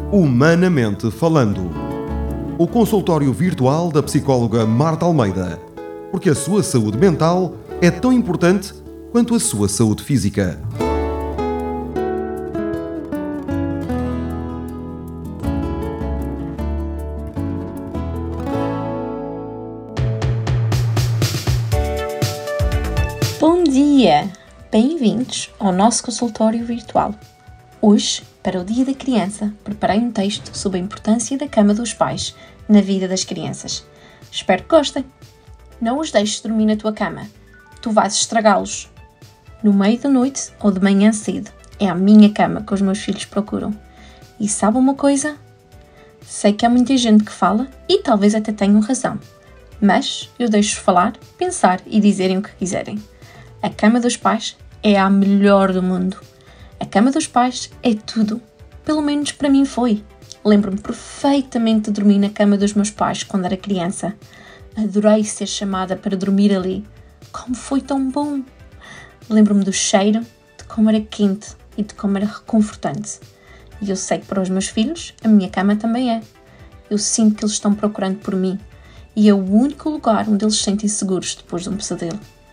Humanamente Falando. O consultório virtual da psicóloga Marta Almeida. Porque a sua saúde mental é tão importante quanto a sua saúde física. Bom dia! Bem-vindos ao nosso consultório virtual. Hoje, para o Dia da Criança, preparei um texto sobre a importância da cama dos pais na vida das crianças. Espero que gostem! Não os deixes dormir na tua cama. Tu vais estragá-los. No meio da noite ou de manhã cedo, é a minha cama que os meus filhos procuram. E sabe uma coisa? Sei que há muita gente que fala e talvez até tenham razão. Mas eu deixo-os falar, pensar e dizerem o que quiserem. A cama dos pais é a melhor do mundo. A cama dos pais é tudo. Pelo menos para mim foi. Lembro-me perfeitamente de dormir na cama dos meus pais quando era criança. Adorei ser chamada para dormir ali. Como foi tão bom! Lembro-me do cheiro, de como era quente e de como era reconfortante. E eu sei que para os meus filhos, a minha cama também é. Eu sinto que eles estão procurando por mim. E é o único lugar onde eles se sentem seguros depois de um pesadelo.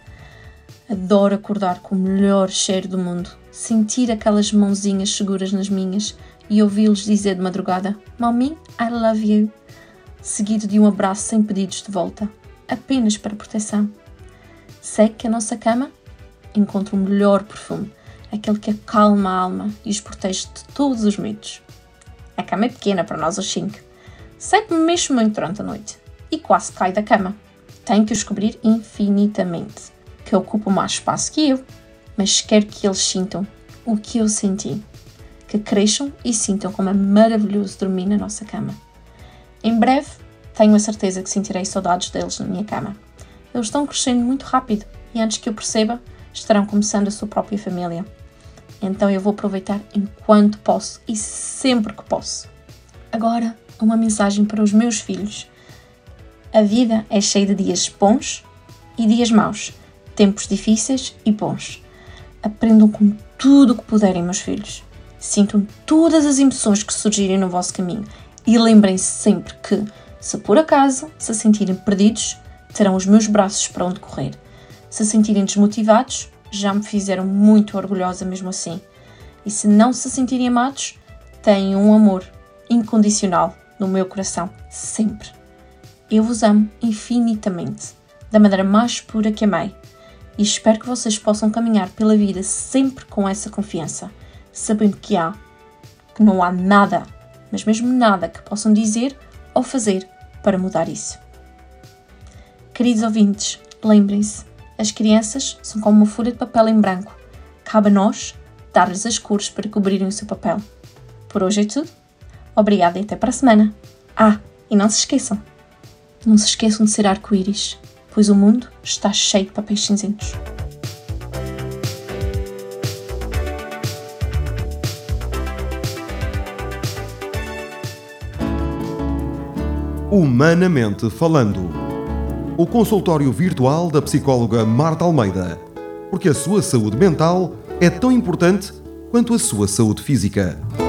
Adoro acordar com o melhor cheiro do mundo, sentir aquelas mãozinhas seguras nas minhas e ouvi-los dizer de madrugada "Mommy, I love you", seguido de um abraço sem pedidos de volta, apenas para proteção. Sei que a nossa cama encontra o melhor perfume, aquele que acalma a alma e os protege de todos os medos. A cama é pequena para nós os 5. Sei que me mexo muito durante a noite e quase caio da cama. Tenho que os cobrir infinitamente, que ocupam mais espaço que eu, mas quero que eles sintam o que eu senti, que cresçam e sintam como é maravilhoso dormir na nossa cama. Em breve, tenho a certeza que sentirei saudades deles na minha cama. Eles estão crescendo muito rápido e antes que eu perceba, estarão começando a sua própria família. Então eu vou aproveitar enquanto posso e sempre que posso. Agora, uma mensagem para os meus filhos. A vida é cheia de dias bons e dias maus. Tempos difíceis e bons. Aprendam com tudo o que puderem, meus filhos. Sintam todas as emoções que surgirem no vosso caminho e lembrem-se sempre que, se por acaso se sentirem perdidos, terão os meus braços para onde correr. Se sentirem desmotivados, já me fizeram muito orgulhosa mesmo assim. E se não se sentirem amados, têm um amor incondicional no meu coração, sempre. Eu vos amo infinitamente, da maneira mais pura que amei. E espero que vocês possam caminhar pela vida sempre com essa confiança, sabendo que não há nada, mas mesmo nada que possam dizer ou fazer para mudar isso. Queridos ouvintes, lembrem-se, as crianças são como uma folha de papel em branco. Cabe a nós dar-lhes as cores para cobrirem o seu papel. Por hoje é tudo. Obrigada e até para a semana. E não se esqueçam de ser arco-íris, pois o mundo está cheio de papéis cinzentos. Humanamente Falando. O consultório virtual da psicóloga Marta Almeida. Porque a sua saúde mental é tão importante quanto a sua saúde física.